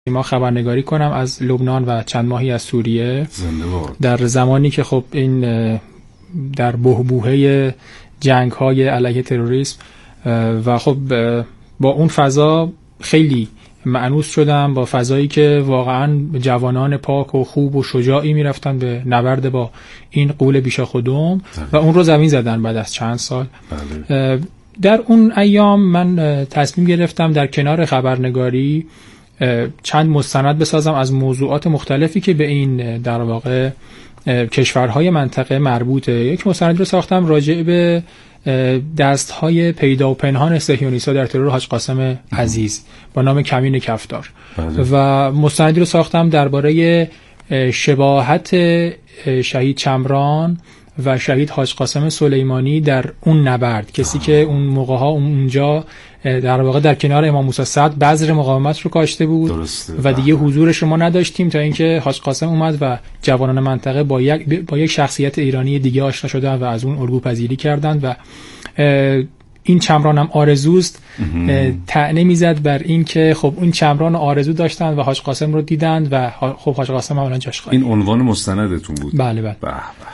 ما خبرنگاری کنم از لبنان و چند ماهی از سوریه. زنده باد. در زمانی که خب این در بحبوحه جنگ‌های علیه تروریسم و خب با اون فضا خیلی مأنوس شدم، با فضایی که واقعا جوانان پاک و خوب و شجاعی میرفتن به نبرد با این غول بیشاخودم و اون رو زمین زدن بعد از چند سال. بله. در اون ایام من تصمیم گرفتم در کنار خبرنگاری چند مستند بسازم از موضوعات مختلفی که به این در واقع کشورهای منطقه مربوطه. یک مستند رو ساختم راجع به دستهای پیدا و پنهان صهیونیست‌ها در ترور حاج قاسم عزیز با نام کمین کفتار. و مستندی رو ساختم درباره شباهت شهید چمران و شهید حاج قاسم سلیمانی در اون نبرد، کسی که اون موقع‌ها اونجا در واقع در کنار امام موسی صدر بذر مقاومت رو کاشته بود. درسته. و دیگه حضورش رو ما نداشتیم تا اینکه حاج قاسم اومد و جوانان منطقه با یک شخصیت ایرانی دیگه آشنا شدن و از اون الگو پذیری کردند و این چمران هم آرزوست طعنه میزد بر این که خب اون چمران آرزو داشتن و حاج قاسم رو دیدند و خب حاج قاسم هم الان جاش خالی. این عنوان مستندتون بود؟ بله بله.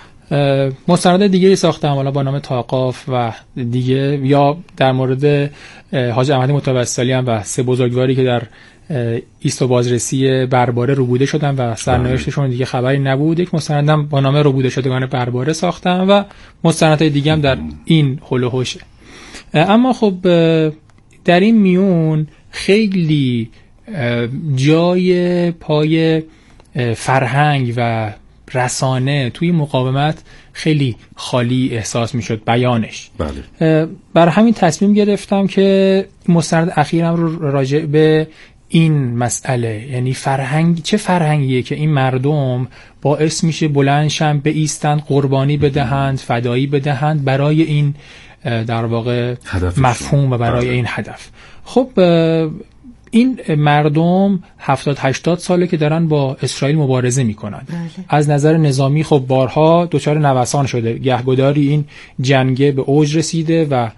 مستند دیگری ساختم حالا با نام تاقاف و دیگه، یا در مورد حاج احمد متوسلی هم و سه بزرگواری که در ایست و بازرسی برباره ربوده شدن و سرنوشتشون دیگه خبری نبود. یک مستندم با نام ربوده شدگان برباره ساختم و مستندهای دیگه هم در این حول و حوشه. اما خب در این میون خیلی جای پای فرهنگ و رسانه توی مقاومت خیلی خالی احساس میشد بیانش. بله. برای همین تصمیم گرفتم که مستند اخیرم رو راجع به این مسئله، یعنی فرهنگ، چه فرهنگیه که این مردم باعث میشه بلندشن بایستند، قربانی بدهند، فدایی بدهند برای این در واقع مفهوم و برای این هدف. خب این مردم 70-80 ساله که دارن با اسرائیل مبارزه میکنن. از نظر نظامی خب بارها دچار نوسان شده، گهگداری این جنگه به اوج رسیده و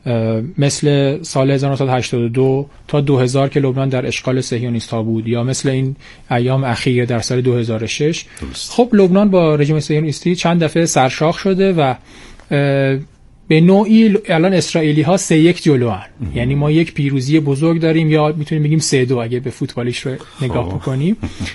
مثل سال 1982 تا 2000 که لبنان در اشغال صهیونیست‌ها بود، یا مثل این ایام اخیر در سال 2006 خب لبنان با رژیم صهیونیستی چند دفعه سرشاخ شده و به نوعی الان اسرائیلی ها 3-1 جلوان. یعنی ما یک پیروزی بزرگ داریم، یا میتونیم بگیم 3-2 اگه به فوتبالیش رو نگاه بکنیم.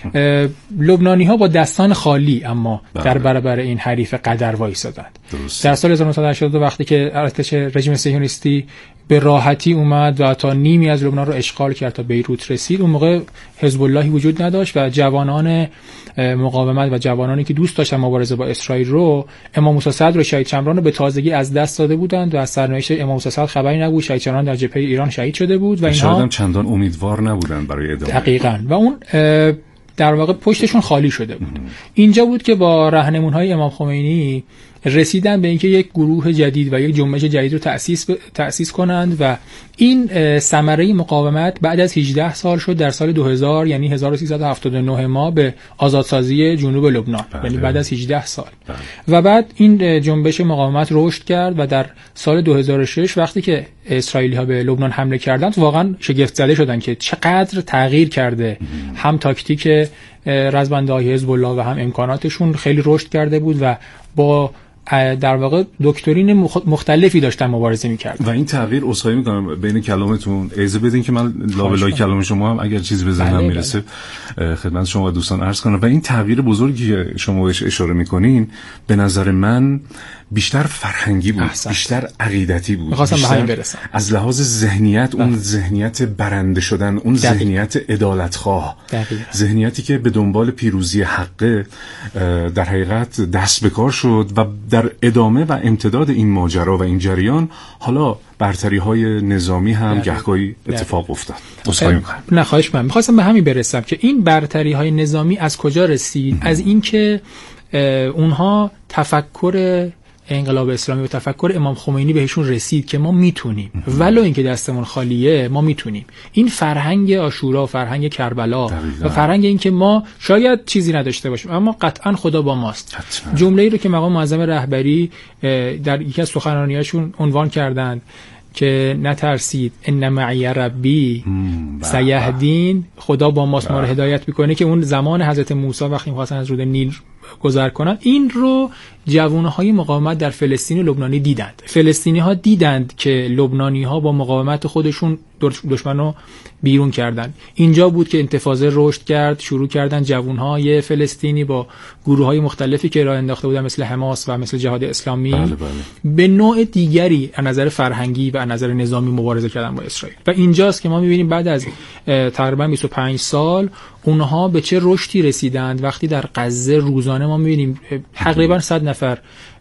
لبنانی ها با دستان خالی اما در برابر این حریف قدر وایسادند. در سال 1982 وقتی که ارتش رژیم صهیونیستی به راحتی اومد و تا نیمی از لبنان رو اشغال کرد تا بیروت رسید، اون موقع حزب اللهی وجود نداشت و جوانان مقاومت و جوانانی که دوست داشتن مبارزه با اسرائیل رو، امام موسی صدر و شهید چمران رو به تازگی از دست داده بودند و از سرنوشت امام موسی صدر خبری نبود. شهید چمران در جبهه ایران شهید شده بود و اینها هم چندان امیدوار نبودن برای ادامه. دقیقاً. و اون در واقع پشتشون خالی شده بود. اینجا بود که با راهنمون‌های امام خمینی رسیدن به اینکه یک گروه جدید و یک جنبش جدید رو تأسیس کنند و این ثمره مقاومت بعد از 18 سال شد در سال 2000، یعنی 1379 ما به آزادسازی جنوب لبنان. یعنی بعد از 18 سال. و بعد این جنبش مقاومت رشد کرد و در سال 2006 وقتی که اسرائیلی ها به لبنان حمله کردند واقعا شگفت زده شدن که چقدر تغییر کرده. هم تاکتیک رزمنده‌های حزب الله و هم امکاناتشون خیلی رشد کرده بود و با در واقع دکترین مختلفی داشتن مبارزه می‌کردن. و این تغییر، عذرخواهی می‌کنم بین کلامتون اجازه بدین که من لابلای کلام شما هم اگر چیزی به ذهنم میرسه خدمت شما و دوستان عرض کنم. و این تغییر بزرگی که شما بهش اشاره می‌کنین به نظر من بیشتر فرهنگی بود، بیشتر عقیدتی بود. می‌خواستم به همین برسم. از لحاظ ذهنیت، اون ذهنیت برنده شدن، اون ذهنیت عدالت‌خواه، ذهنیتی که به دنبال پیروزی حقه در حقیقت دست به کار شد و در ادامه و امتداد این ماجرا و این جریان حالا برتری‌های نظامی هم گهگاهی اتفاق افتاد. نه خواهش من می‌خواستم به همین برسم که این برتری‌های نظامی از کجا رسید؟ از اینکه اونها تفکر انقلاب اسلامی و تفکر امام خمینی بهشون رسید که ما میتونیم، ولو اینکه دستمون خالیه ما میتونیم. این فرهنگ عاشورا، فرهنگ کربلا و فرهنگ این که ما شاید چیزی نداشته باشیم اما قطعا خدا با ماست. جمله‌ای رو که مقام معظم رهبری در یکی از سخنرانی‌هاشون عنوان کردند که نترسید ان معی ربی سیهدین، خدا با ماست، ما رو هدایت میکنه، که اون زمان حضرت موسی وقتی می‌خواستن از رود نیل گذر کنن، این رو جوانهای مقاومت در فلسطین و لبنانی دیدند. فلسطینی‌ها دیدند که لبنانی‌ها با مقاومت خودشون دشمن رو بیرون کردن. اینجا بود که انتفاضه رشد کرد، شروع کردن جوانهای فلسطینی با گروه‌های مختلفی که راه انداخته بودن مثل حماس و مثل جهاد اسلامی به نوع دیگری از نظر فرهنگی و از نظر نظامی مبارزه کردن با اسرائیل. و اینجاست که ما می‌بینیم بعد از تقریبا 25 سال اونها به چه رشدی رسیدند. وقتی در غزه روزانه ما می‌بینیم تقریبا 100 نفر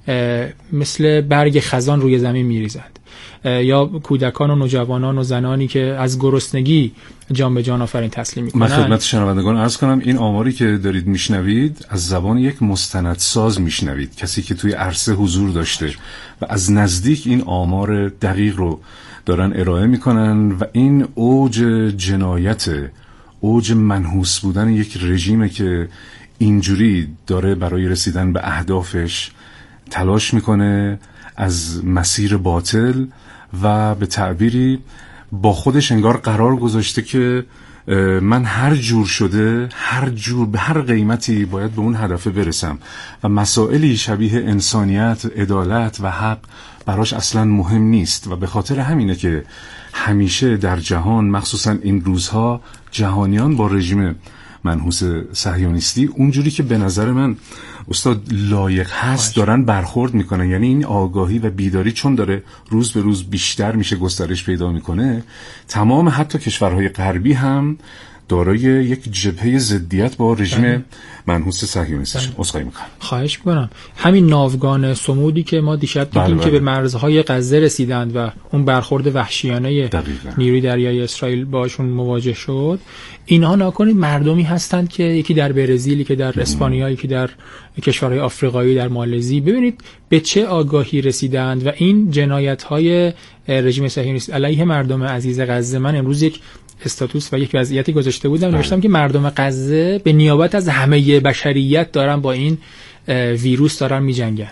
مثل برگ خزان روی زمین می‌ریزند، یا کودکان و نوجوانان و زنانی که از گرسنگی جان به جان آفرین تسلیم می‌کنند. من خدمت شنوندگان عرض کنم این آماری که دارید میشنوید از زبان یک مستندساز میشنوید، کسی که توی عرصه حضور داشته و از نزدیک این آمار دقیق رو دارن ارائه میکنن. و این اوج جنایت، اوج منحوس بودن یک رژیمه که اینجوری داره برای رسیدن به اهدافش تلاش میکنه از مسیر باطل، و به تعبیری با خودش انگار قرار گذاشته که من هر جور شده، هر جور به هر قیمتی باید به اون هدف برسم و مسائلی شبیه انسانیت، عدالت و حق براش اصلا مهم نیست. و به خاطر همینه که همیشه در جهان، مخصوصا این روزها، جهانیان با رژیم منحوس صهیونیستی اونجوری که به نظر من استاد لایق هست دارن برخورد میکنن. یعنی این آگاهی و بیداری چون داره روز به روز بیشتر میشه، گسترش پیدا میکنه، تمام حتی کشورهای غربی هم دارای یک جبهه ضدیت با رژیم منحوس صهیونیستی. عذرخواهی میکنم. خواهش میکنم. همین ناوگان صمودی که ما دیشب دیدیم که به مرزهای غزه رسیدند و اون برخورد وحشیانه نیروی دریایی اسرائیل باشون مواجه شد، اینها ناکنید مردمی هستند که یکی در برزیل، یکی در اسپانیا، یکی در کشورهای آفریقایی، در مالزی. ببینید به چه آگاهی رسیدند و این جنایت‌های رژیم صهیونیست علیه مردم عزیز غزه. من امروز یک استاتوس و یک وضعیتی گذاشته بودم، نوشتم که مردم غزه به نیابت از همه بشریت دارن با این ویروس دارن می‌جنگن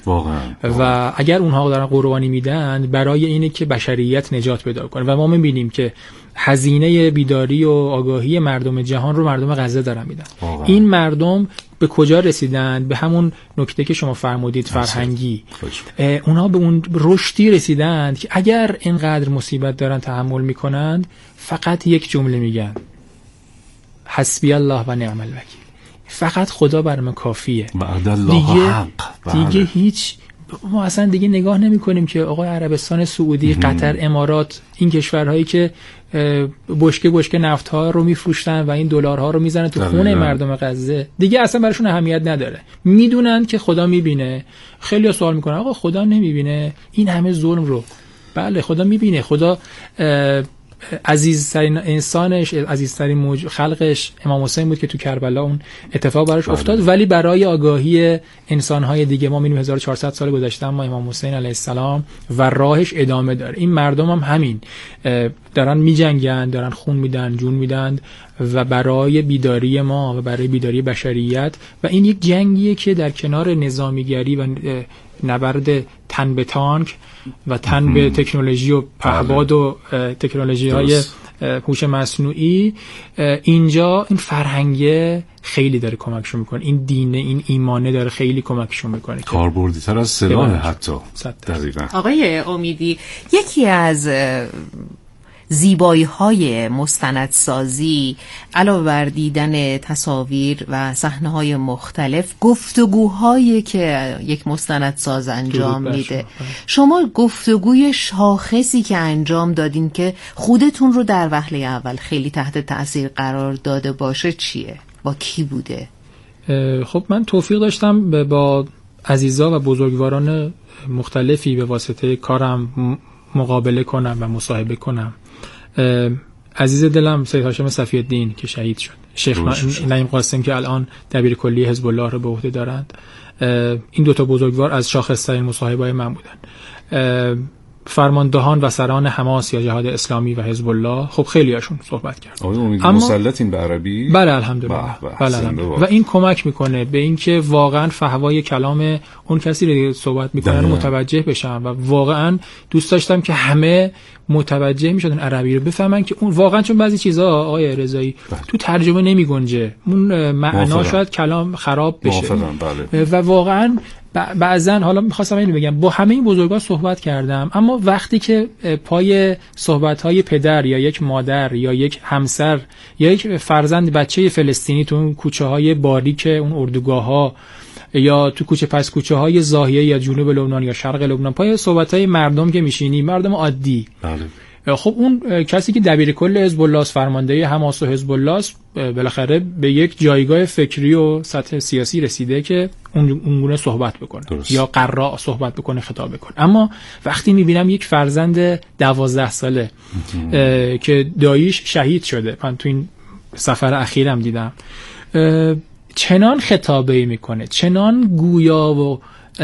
و اگر اونها دارن قربانی میدن برای اینه که بشریت نجات پیدا کنه. و ما می‌بینیم که هزینه بیداری و آگاهی مردم جهان رو مردم غزه دارن میدن. این مردم به کجا رسیدن؟ به همون نکته که شما فرمودید، فرهنگی. اونها به اون رشدی رسیدند که اگر اینقدر مصیبت دارن تحمل میکنند، فقط یک جمله میگن: حسبی الله و نعم الوکیل. فقط خدا برام کافیه. دیگه هیچ، ما اصلا دیگه نگاه نمی کنیم که آقای عربستان سعودی، قطر، امارات، این کشورهایی که بشکه نفت ها رو میفروشتن و این دلارها رو میزنن تو خونه مردم غزه، دیگه اصلا براشون اهمیت نداره. میدونن که خدا میبینه. خیلی سوال میکنن آقا خدا نمیبینه این همه ظلم رو؟ بله خدا میبینه. خدا عزیزترین انسانش، عزیزترین خلقش امام حسین بود که تو کربلا اون اتفاق براش افتاد، ولی برای آگاهی انسان‌های دیگه ما می‌بینیم 1400 سال گذشته اما امام حسین علیه السلام و راهش ادامه داره. این مردم هم همین دارن می‌جنگن، دارن خون میدن، جون میدن و برای بیداری ما و برای بیداری بشریت. و این یک جنگیه که در کنار نظامیگری و نبرد تن به تانک و تن به تکنولوژی و پهباد و تکنولوژی‌های هوش مصنوعی، اینجا این فرهنگه خیلی داره کمکشون میکنه. این دینه، این ایمانه داره خیلی کمکشون میکنه، کاربردی‌تر از سلاح حتی. دقیقاً. آقای امیدی، یکی از زیبایی‌های مستندسازی علاوه بر دیدن تصاویر و صحنه‌های مختلف، گفتگوهایی که یک مستندساز انجام میده. شما گفتگوی شاخصی که انجام دادین که خودتون رو در وهله اول خیلی تحت تأثیر قرار داده باشه چیه؟ با کی بوده؟ خب من توفیق داشتم با عزیزا و بزرگواران مختلفی به واسطه کارم مقابله کنم و مصاحبه کنم. عزیز دلم سید هاشم صفی‌الدین که شهید شد، شیخ نعیم قاسم که الان دبیر کلی حزب الله رو به عهده دارند. این دوتا بزرگوار از شاخص‌ترین مصاحبه‌های من بودن. فرماندهان و سران حماس یا جهاد اسلامی و حزب الله، خب خیلی هاشون صحبت کرد. اما مسلطین به عربی؟ بله الحمدلله. و این کمک میکنه به اینکه واقعا فحوای کلام اون کسی رو صحبت میکنن متوجه بشن، و واقعا دوست داشتم که همه متوجه میشدن عربی رو بفهمن که اون واقعا، چون بعضی چیزا آقای رضایی تو ترجمه نمیگنجه، اون معنا شاید کلام خراب بشه. و واقعا بعضن، حالا می‌خواستم اینو بگم، با همه این بزرگان صحبت کردم، اما وقتی که پای صحبت‌های پدر یا یک مادر یا یک همسر یا یک فرزند بچه فلسطینی تو اون کوچه‌های باریک اون اردوگاه‌ها یا تو کوچه پس کوچه‌های زاهیه یا جنوب لبنان یا شرق لبنان، پای صحبت‌های مردم که میشینی، مردم عادی، خب اون کسی که دبیر کل حزب الله است، فرمانده حماس و حزب الله است، بالاخره به یک جایگاه فکری و سطح سیاسی رسیده که اونگونه صحبت بکنه یا قراء صحبت بکنه، خطاب بکنه. اما وقتی میبینم یک فرزند 12 ساله که داییش شهید شده، من تو این سفر اخیرم دیدم، چنان خطابه‌ای میکنه، چنان گویا و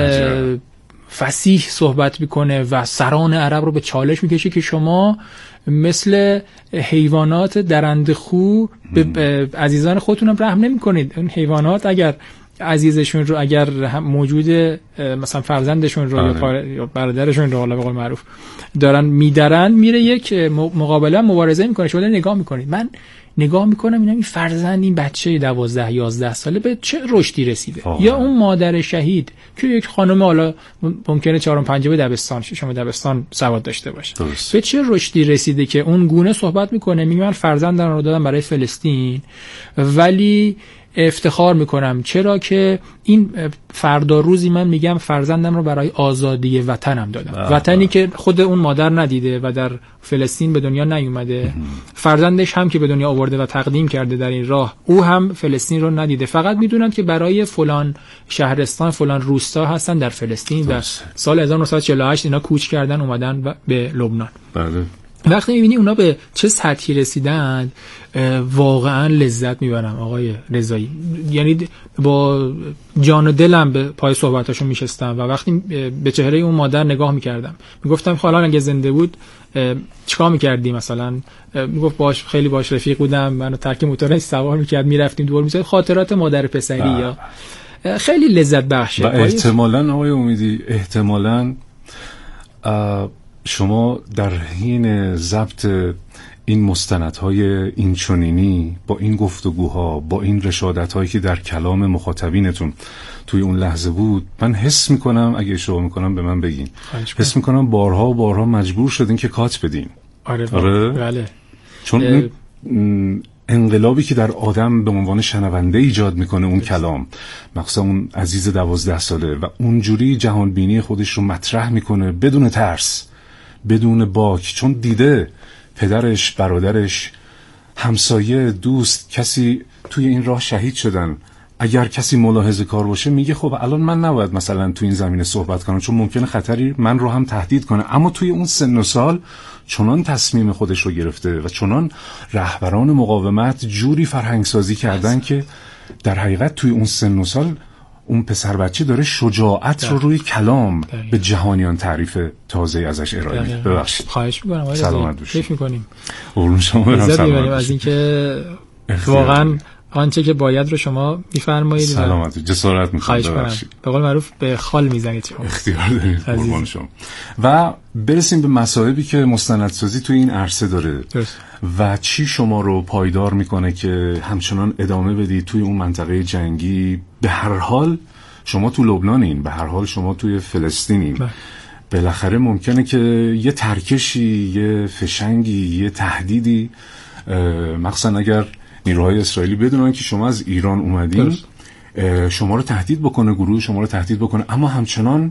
فصیح صحبت میکنه و سران عرب رو به چالش میکشه که شما مثل حیوانات درندخو به عزیزان خودتون رحم نمیکنید. اون حیوانات اگر عزیزشون رو، اگر موجود مثلا فرزندشون رو یا برادرشون رو، حالا به قول معروف دارن میدرن، میره یک مقابله مبارزه میکنه، شما نگاه میکنید. من نگاه میکنم این فرزند، این بچه 12-11 ساله به چه رشدی رسیده، یا اون مادر شهید که یک خانم حالا ممکنه 4-5 دبستان، 6 دبستان سواد داشته باشه، به چه رشدی رسیده که اون گونه صحبت میکنه، میگه من فرزندم رو دادم برای فلسطین ولی افتخار میکنم چرا که این فردا روزی من میگم فرزندم رو برای آزادی وطنم دادم، وطنی که خود اون مادر ندیده و در فلسطین به دنیا نیومده، فرزندش هم که به دنیا آورده و تقدیم کرده در این راه، او هم فلسطین رو ندیده، فقط میدونن که برای فلان شهرستان، فلان روستا هستن در فلسطین و سال 1948 اینا کوچ کردن اومدن به لبنان. بله. وقتی میبینی اونا به چه سطحی رسیدن، واقعا لذت میبرم آقای رضایی. یعنی با جان و دلم به پای صحبتاشون میشستم و وقتی به چهره اون مادر نگاه میکردم میگفتم حالا اگه زنده بود چیکار میکردی؟ مثلا میگفت باش، خیلی باش رفیق بودم، منو ترک موتورش سوار میکرد، میرفتیم دور میزد، خاطرات مادر پسری یا خیلی لذت بخشه. و احتمالاً آقای امیدی، احتمالاً شما در حین ضبط این مستندهای این چنینی، با این گفتگوها، با این رشادت‌هایی که در کلام مخاطبینتون توی اون لحظه بود، من حس میکنم، اگه اشتباه میکنم به من بگین، حس میکنم بارها و بارها مجبور شدین که کات بدین. آره. بله. چون انقلابی که در آدم به عنوان شنونده ایجاد میکنه اون کلام، مخصوصا اون عزیز 12 ساله، و اونجوری جهانبینی خودش رو مطرح میکنه بدون ترس، بدون باک، چون دیده پدرش، برادرش، همسایه، دوست، کسی توی این راه شهید شدن. اگر کسی ملاحظه کار باشه میگه خب الان من نباید مثلا توی این زمینه صحبت کنم چون ممکنه خطری من رو هم تهدید کنه، اما توی اون سن و سال چنان تصمیم خودش رو گرفته و چنان رهبران مقاومت جوری فرهنگسازی کردن که در حقیقت توی اون سن و سال اون پسر بچه داره شجاعت رو روی کلام به جهانیان تعریف تازه ازش ارائه میده. ببخشید. خواهش می‌کنم. سلامت باشید. کیف می‌کنیم. قربون شما برم. سلامت از اینکه واقعا آنچه که باید رو شما می‌فرمایید. سلامت. جسارت می‌کنم. ببخشید. به قول معروف به خال میزنید شما. اختیار دارید. قربان شما. و برسیم به مصائبی که مستندسازی توی این عرصه داره. و چی شما رو پایدار میکنه که همچنان ادامه بدید توی اون منطقه جنگی؟ به هر حال شما تو لبنانین، به هر حال شما توی فلسطینین. بالاخره ممکنه که یه ترکشی، یه فشنگی، یه تهدیدی، مخصوصا اگر نیروهای اسرائیلی بدونن که شما از ایران اومدین، شما رو تهدید بکنه، گروه شما رو تهدید بکنه، اما همچنان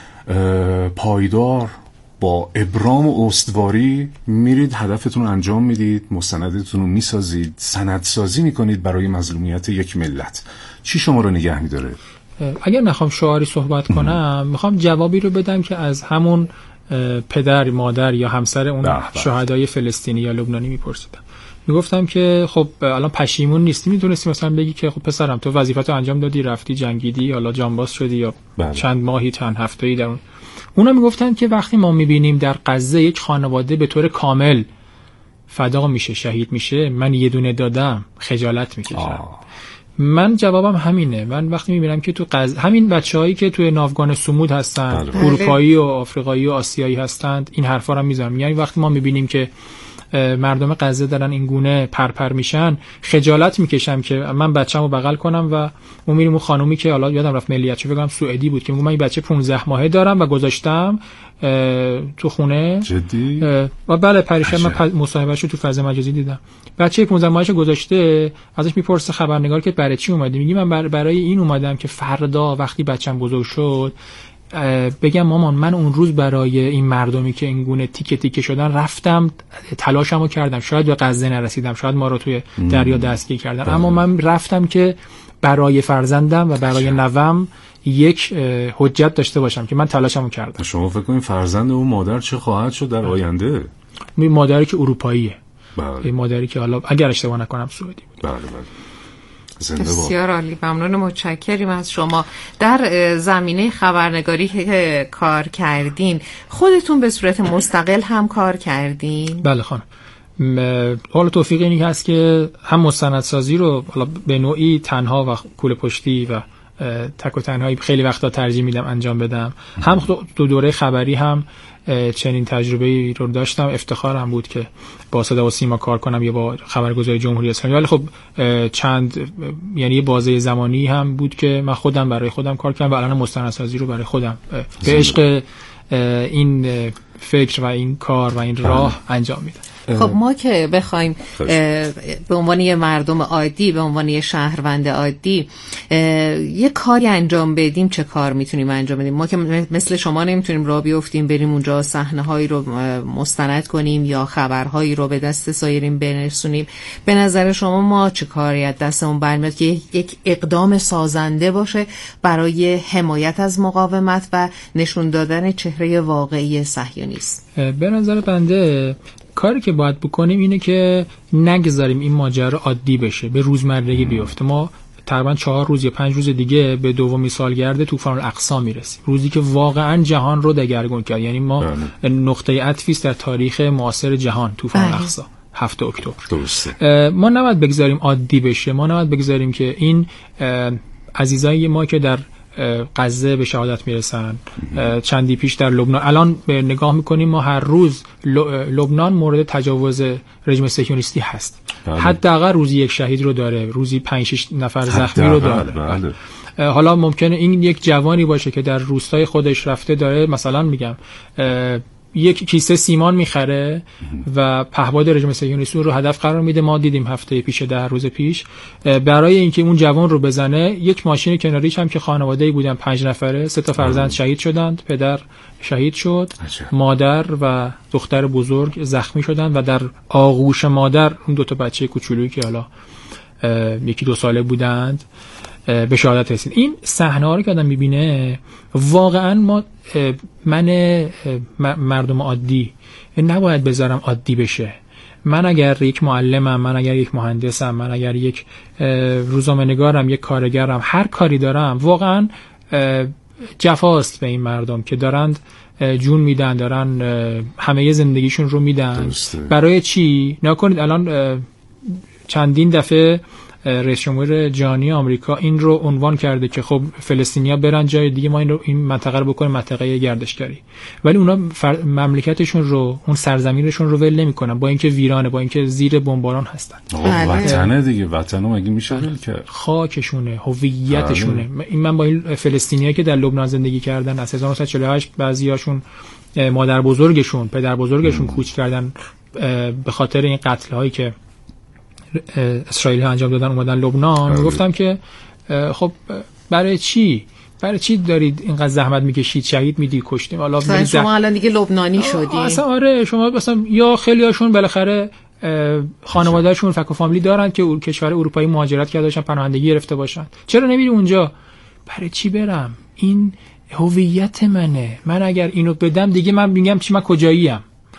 پایدار با ابرام و استواری میرید هدفتون رو انجام میدید، مستندتون رو میسازید، سندسازی میکنید برای مظلومیت یک ملت. چی شما رو نگه میداره؟ اگر نخوام شعاری صحبت کنم، میخوام جوابی رو بدم که از همون پدر، مادر یا همسر اون شهدای فلسطینی یا لبنانی میپرسیدم. میگفتم که خب الان پشیمون نیستی، میتونستی مثلا بگی که خب پسرم تو وظیفه‌تو انجام دادی، رفتی جنگیدی، حالا جانباز شدی یا چند ماهی چند هفته‌ای در اون. اونا میگفتن که وقتی ما میبینیم در غزه یک خانواده به طور کامل فدا میشه، شهید میشه، من یه دونه دادم، خجالت میکشم. من جوابم همینه. من وقتی میبینم که تو غزه همین بچه‌هایی که توی ناوگان صمود هستن، اروپایی و آفریقایی و آسیایی هستند، این حرفا رو میذارم. یعنی وقتی ما میبینیم که مردم غزه دارن این گونه پرپر میشن، خجالت میکشم که من بچه‌مو بغل کنم و اون میریم اون خانومی که حالا یادم رفت ملیتشو بگم، سوئدی بود، که میگم من این بچه 15 ماهه دارم و گذاشتم تو خونه. جدی؟ و بله پریشب من مصاحبهشو تو فضای مجازی دیدم. بچه 15 ماهه‌شو گذاشته، ازش میپرسه خبرنگار که برای چی اومدی؟ میگه من برای این اومدم که فردا وقتی بچه‌م بزرگ شد بگم مامان من اون روز برای این مردمی که این گونه تیکه تیکه شدن رفتم، تلاشمو کردم، شاید به غزه نرسیدم، شاید ما رو توی دریا دستگیر کردن، اما من رفتم که برای فرزندم و برای نوام یک حجت داشته باشم که من تلاشمو کردم. شما فکر کنید فرزند اون مادر چه خواهد شد در آینده؟ مادری که اروپاییه، بله. مادری که حالا اگر اشتباه نکنم سعودی بود. بله بله. بسیار عالی، ممنون، متشکریم از شما. در زمینه خبرنگاری که کار کردین، خودتون به صورت مستقل هم کار کردین؟ بله خانم. حالا توفیق اینی هست که هم مستندسازی رو حالا به نوعی تنها و کوله پشتی و تک و تنهایی خیلی وقتا ترجیح میدم انجام بدم، هم دو دوره خبری هم چنین تجربه‌ای رو داشتم. افتخارم بود که با صدا و سیما کار کنم یا با خبرگزاری جمهوری اسلامی، ولی خب چند یعنی یه بازه زمانی هم بود که من خودم برای خودم کار کردم و الان مستندسازی رو برای خودم به عشق این فکر و این کار و این راه انجام میدم. خب ما که بخوایم به عنوان یه مردم عادی، به عنوان یه شهروند عادی یه کاری انجام بدیم، چه کار میتونیم انجام بدیم؟ ما که مثل شما نمیتونیم راه بیفتیم بریم اونجا صحنه‌هایی رو مستند کنیم یا خبرهایی رو به دست سایرین برسونیم. به نظر شما ما چه کاری از دستمون برمیاد که یک اقدام سازنده باشه برای حمایت از مقاومت و نشون دادن چهره واقعی صهیونیسم؟ به نظر بنده کاری که باید بکنیم اینه که نگذاریم این ماجرا عادی بشه، به روزمرگی بیفته. ما تقریبا 4 روز یا 5 روز دیگه به دومین سالگرد طوفان الاقصی میرسیم، روزی که واقعا جهان رو دگرگون کرد. یعنی ما نقطه عطفی است در تاریخ معاصر جهان، طوفان الاقصی 7 اکتبر. درسته. ما نباید بگذاریم عادی بشه، ما نباید بگذاریم که این عزیزای ما که در غزه به شهادت میرسن، چندی پیش در لبنان، الان نگاه میکنیم ما هر روز لبنان مورد تجاوز رژیم صهیونیستی هست. حداقل روزی یک شهید رو داره، روزی 5-6 نفر زخمی رو داره. حالا ممکنه این یک جوانی باشه که در روستای خودش رفته داره مثلا میگم یک کیسه سیمان میخره و پهپاد رژیم صهیونیستی رو هدف قرار میده. ما دیدیم هفته پیش 10 روز پیش برای اینکه اون جوان رو بزنه یک ماشین کناریش هم که خانواده‌ای بودن 5 نفره، 3 تا فرزند شهید شدند، پدر شهید شد، مادر و دختر بزرگ زخمی شدند و در آغوش مادر اون 2 تا بچه کوچولویی که حالا 1-2 ساله بودند به شهادت رسید. این صحنه‌ها رو که آدم می‌بینه واقعا من مردم عادی نباید بذارم عادی بشه. من اگر یک معلمم، من اگر یک مهندسم، من اگر یک روزنامه‌نگارم، یک کارگرم، هر کاری دارم، واقعا جفاست به این مردم که دارند جون میدن، دارن همه زندگیشون رو میدن. برای چی؟ نکنید الان چندین دفعه رئیس جمهور جهانی آمریکا این رو عنوان کرده که خب فلسطینیا برن جای دیگه، ما این منطقه رو بکنیم منطقه گردشگری، ولی اونا مملکتشون رو، اون سرزمینشون رو ول نمی‌کنن، با اینکه ویرانه، با اینکه زیر بمباران هستن. وطنه دیگه، وطنو مگه میشه ول کرد؟ خاکشونه، هویتشونه. من با این فلسطینیایی که در لبنان زندگی کردن از 1948 بعضیاشون مادر بزرگشون، پدر بزرگشون کوچ کردن به خاطر این قتل‌هایی که اسرائیل ها انجام دادن اومدن لبنان. گفتم که خب برای چی دارید اینقدر زحمت میکشید، شهید میدی، کشتیم، حالا شما الان دیگه لبنانی شدی اصلا. آره شما مثلا یا خیلیاشون بالاخره خانواده‌شون فک و فامیلی دارن که کشور اروپایی مهاجرت کرده باشن، پناهندگی گرفته باشن، چرا نمیری اونجا؟ برای چی برم؟ این هویت منه. من اگر اینو بدم دیگه من میگم چی، من کجاییم؟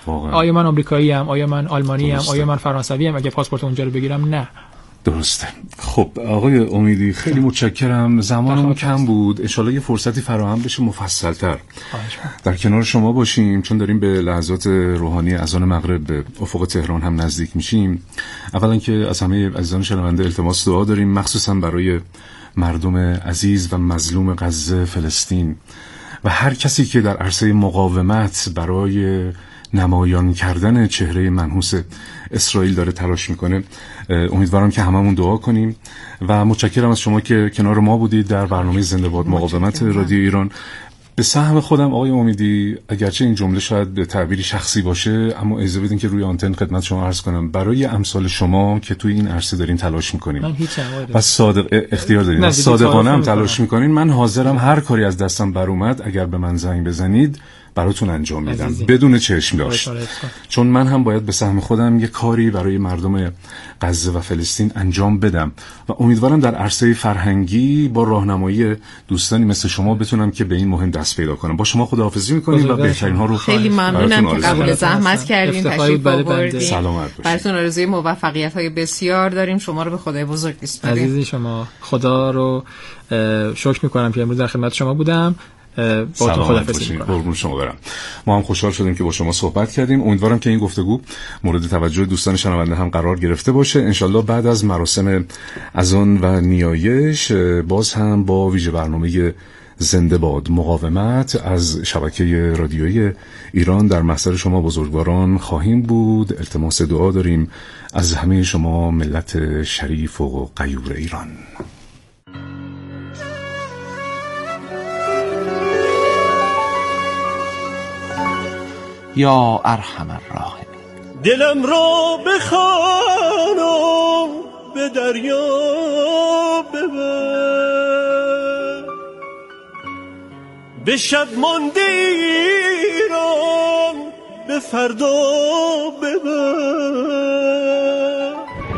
آیا من آمریکایی ام، آیا من آلمانی ام، آیا من فرانسوی ام اگه پاسپورت اونجا رو بگیرم؟ نه. درسته. خب آقای امیدی خیلی متشکرم، زمانمون کم بود، انشالله یه فرصتی فراهم بشه مفصل‌تر در کنار شما باشیم، چون داریم به لحظات روحانی اذان مغرب به افق تهران هم نزدیک میشیم. اولا که از همه عزیزان شنونده التماس دعا داریم، مخصوصا برای مردم عزیز و مظلوم غزه، فلسطین و هر کسی که در عرصه مقاومت برای نمایان کردن چهره منحوس اسرائیل داره تلاش میکنه. امیدوارم که هممون دعا کنیم و متشکرم از شما که کنار ما بودید در برنامه زنده باد مقاومت رادیو ایران. به سهم خودم آقای امیدی، اگرچه این جمله شاید به تعبیری شخصی باشه، اما اجازه بدین که روی آنتن خدمت شما عرض کنم برای امثال شما که توی این عرصه دارین تلاش میکنین و اختیار دارین، صادقانه هم تلاش میکنین، من حاضرم هر کاری از دستم بر اومد اگر به من زنگ بزنید براتون انجام میدم بدون چشم داشت، چون من هم باید به سهم خودم یه کاری برای مردم غزه و فلسطین انجام بدم و امیدوارم در عرصه فرهنگی با راهنمایی دوستانی مثل شما بتونم که به این مهم دست پیدا کنم. با شما خداحافظی میکنیم و بهترین ها رو خیلی ممنونم که قبول زحمت کردین، تشریف آوردین. سلامت باشید. براتون آرزوی موفقیت‌های بسیار داریم. شما رو به خدای بزرگ میسپاریم. عزیزی شما، خدا رو شکر میکنم که امروز در خدمت شما بودم. با تو خداحافظی می‌کنم. قربون شما برم. ما هم خوشحال شدیم که با شما صحبت کردیم. امیدوارم که این گفتگو مورد توجه دوستان شنونده هم قرار گرفته باشه. انشالله بعد از مراسم اذان و نیایش باز هم با ویژه برنامه زنده باد مقاومت از شبکه رادیویی ایران در محضر شما بزرگواران خواهیم بود. التماس دعا داریم از همه شما ملت شریف و غیور ایران. یا ارحم الراحمین. دلم را بخوانم به دریا ببر، به شب مانده ایران به فردا ببر،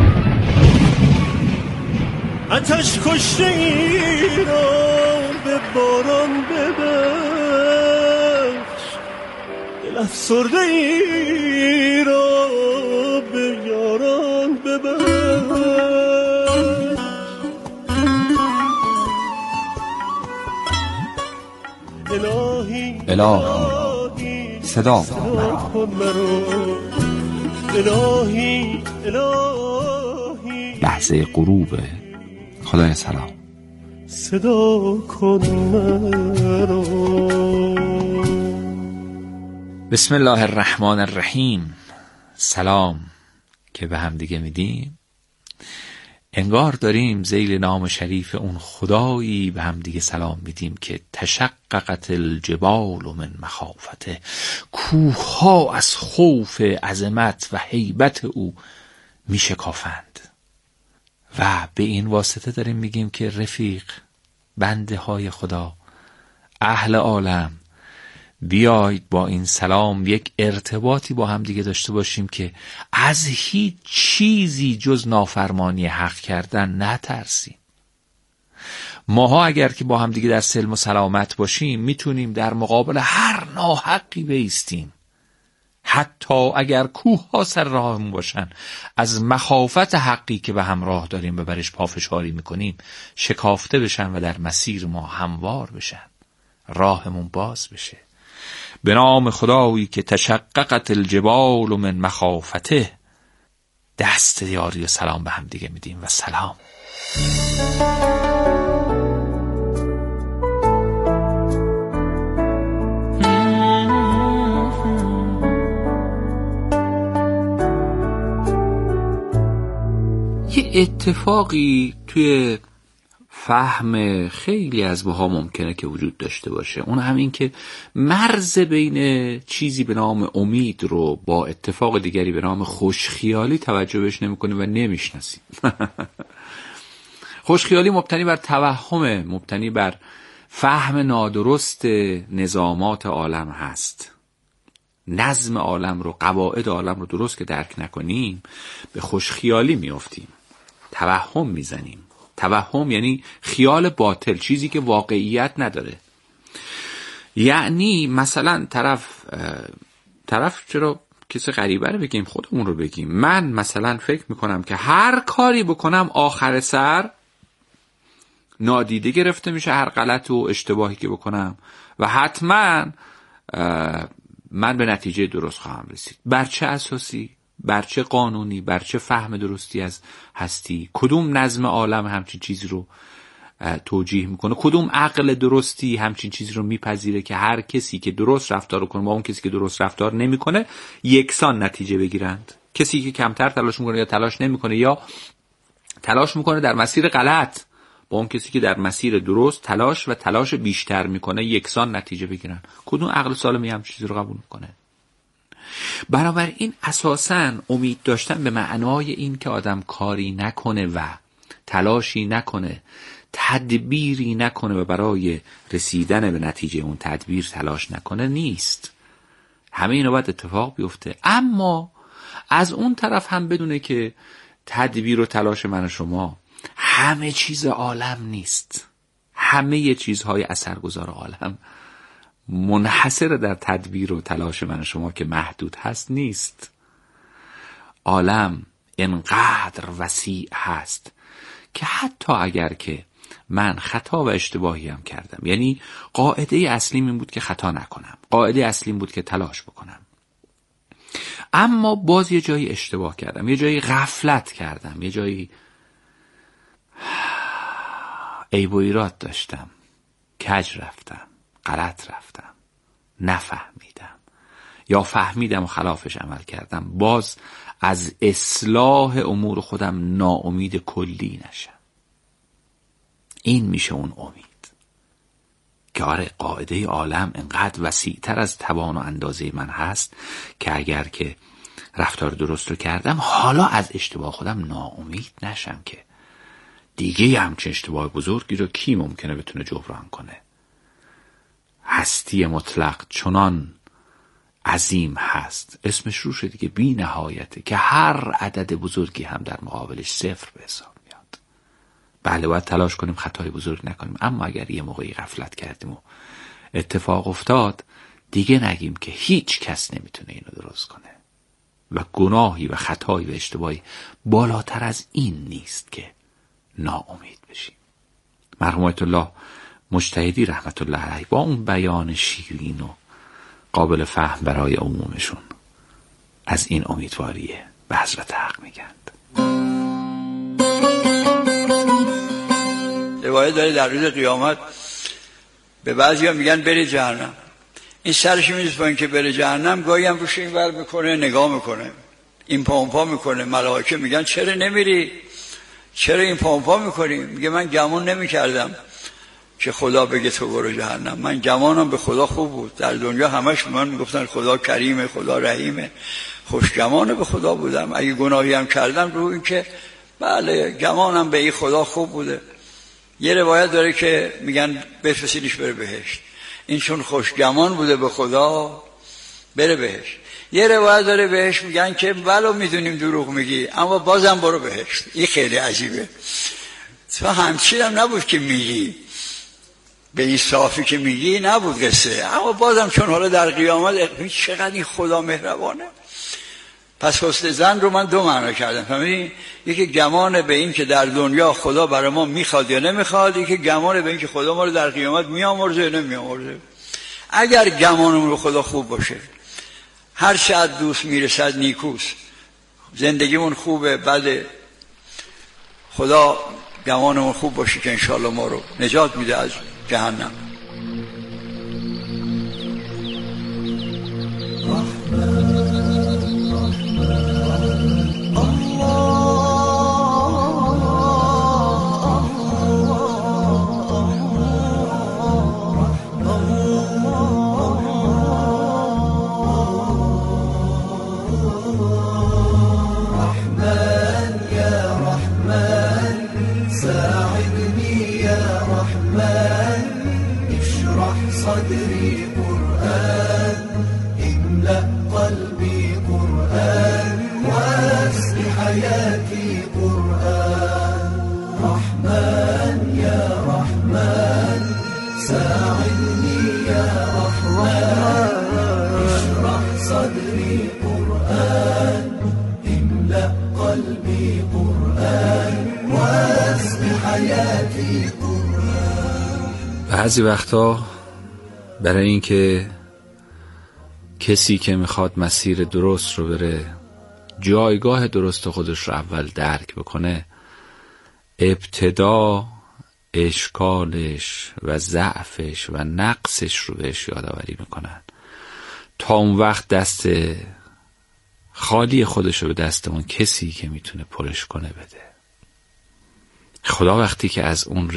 آتش کشته ایران به باران ببر، افسرده ای را به یاران ببر. الهی صدا کن مرا، الهی لحظه غروب. خدای سلام صدا کن مرا. بسم الله الرحمن الرحیم. سلام که به هم دیگه میدیم، انگار داریم ذیل نام شریف اون خدایی به هم دیگه سلام میدیم که تشققت الجبال من مخافته، کوه ها از خوف عظمت و هیبت او میشکافند و به این واسطه داریم میگیم که رفیق، بنده های خدا، اهل عالم، بیایید با این سلام یک ارتباطی با هم دیگه داشته باشیم که از هیچ چیزی جز نافرمانی حق کردن نترسیم. ماها اگر که با هم دیگه در سلم و سلامت باشیم میتونیم در مقابل هر ناحقی بایستیم، حتی اگر کوه ها سر راهمون باشن، از مخافت حقی که به همراه داریم و برش پافشاری میکنیم شکافته بشن و در مسیر ما هموار بشن، راهمون باز بشه. به نام خدایی که تشققت الجبال من مخافته دست یاری و سلام به هم دیگه میدیم و سلام. یه اتفاقی توی فهم خیلی از ماها ممکنه که وجود داشته باشه، اون همین که مرز بین چیزی به نام امید رو با اتفاق دیگری به نام خوشخیالی توجه بهش نمی‌کنیم و نمیشناسیم. خوشخیالی مبتنی بر توهم، مبتنی بر فهم نادرست نظامات عالم هست. نظم عالم رو، قواعد عالم رو درست که درک نکنیم به خوشخیالی میافتیم، توهم میزنیم. توهم یعنی خیال باطل، چیزی که واقعیت نداره. یعنی مثلا طرف چرا کسی غریبه رو بگیم، خودمون رو بگیم. من مثلا فکر میکنم که هر کاری بکنم آخر سر نادیده گرفته میشه، هر غلط و اشتباهی که بکنم، و حتما من به نتیجه درست خواهم رسید. بر چه اساسی؟ بر چه قانونی؟ بر چه فهم درستی از هستی؟ کدوم نظم عالم همچین چیزی رو توجیه میکنه؟ کدوم عقل درستی همچین چیزی رو میپذیره که هر کسی که درست رفتار کنه با اون کسی که درست رفتار نمیکنه یکسان نتیجه بگیرند؟ کسی که کمتر تلاش میکنه یا تلاش نمیکنه یا تلاش میکنه در مسیر غلط با اون کسی که در مسیر درست تلاش بیشتر میکنه یکسان نتیجه بگیرن؟ کدوم عقل سالمی همچین چیزی رو قبول میکنه؟ بنابراین اساساً امید داشتن به معنای این که آدم کاری نکنه و تلاشی نکنه، تدبیری نکنه و برای رسیدن به نتیجه اون تدبیر تلاش نکنه نیست. همه اینا باید اتفاق بیفته، اما از اون طرف هم بدونه که تدبیر و تلاش من و شما همه چیز عالم نیست. همه چیزهای اثرگذار عالم منحصر در تدبیر و تلاش من و شما که محدود هست نیست. عالم انقدر وسیع هست که حتی اگر که من خطا و اشتباهی هم کردم، یعنی قاعده اصلیم این بود که خطا نکنم، قاعده اصلیم بود که تلاش بکنم، اما باز یه جایی اشتباه کردم، یه جایی غفلت کردم، یه جایی عیب و ایراد داشتم، کج رفتم، غلط رفتم، نفهمیدم یا فهمیدم و خلافش عمل کردم، باز از اصلاح امور خودم ناامید کلی نشم. این میشه اون امید که آره قاعده عالم انقدر وسیع‌تر از توان و اندازه من هست که اگر که رفتار درست رو کردم حالا از اشتباه خودم ناامید نشم که دیگه همچین اشتباه بزرگی رو کی ممکنه بتونه جبران کنه. هستی مطلق چنان عظیم هست، اسمش روشه دیگه، بی نهایته، که هر عدد بزرگی هم در مقابلش صفر به حساب میاد. بله باید تلاش کنیم خطای بزرگ نکنیم، اما اگر یه موقعی غفلت کردیم و اتفاق افتاد دیگه نگیم که هیچ کس نمیتونه اینو درست کنه و گناهی و خطایی و اشتباهی بالاتر از این نیست که ناامید بشیم. مرحوم آیت الله مجتهدی رحمت الله علیه با اون بیان شیرین و قابل فهم برای عمومشون از این امیدواریه به حضرت حق میگند. روایت داره در روز قیامت به بعضیا میگن بری جهنم، این سرش میز پایین که بره جهنم، گاهی هم روش این ور میکنه نگاه میکنه، این پا اون پا میکنه. ملائکه میگن چرا نمیری، چرا این پا اون پا میکنی؟ میگه من گمان نمیکردم که خدا بگه تو برو جهنم، من گمانم به خدا خوب بود. در دنیا همش من میگفتن خدا کریمه، خدا رحیمه، خوشگمان به خدا بودم. اگه گناهی هم کردم رو این که بله گمانم به این خدا خوب بوده. یه روایت داره که میگن بفرستیدش بره بهشت، این چون خوشگمان بوده به خدا بره بهشت. یه روایت داره بهش میگن که ولو میدونیم دروغ میگی اما بازم برو بهشت. این خیلی عجیبه، تو همچین هم نبود که میگی به این صافی که میگی نبود قصه، اما بازم چون حالا در قیامت چقدر این خدا مهربانه. پس حسن ظن رو من دو معنا کردم، فهمیدین؟ یکی گمان به این که در دنیا خدا برای ما میخواد یا نمیخواد، یکی گمان به این که خدا ما رو در قیامت میامرزه یا نمیامرزه. اگر گمانمون رو خدا خوب باشه، هر چقدر دوست میرسد نیکوست، زندگیمون خوبه، بعد خدا گمانمون خوب باشه که انشاءالله ما رو نجات میده از جهنم. صدري قرآن املأ قلبي قرآن واسق حياتي قرآن رحمن يا رحمن ساعدني يا رحمن اشرح صدري قرآن حياتي قرآن. بعضی وقتا برای اینکه کسی که میخواد مسیر درست رو بره، جایگاه درست خودش رو اول درک بکنه، ابتدا اشکالش و ضعفش و نقصش رو بهش یادآوری میکنن تا اون وقت دست خالی خودش رو به دست اون کسی که میتونه پرش کنه بده. خدا وقتی که از اون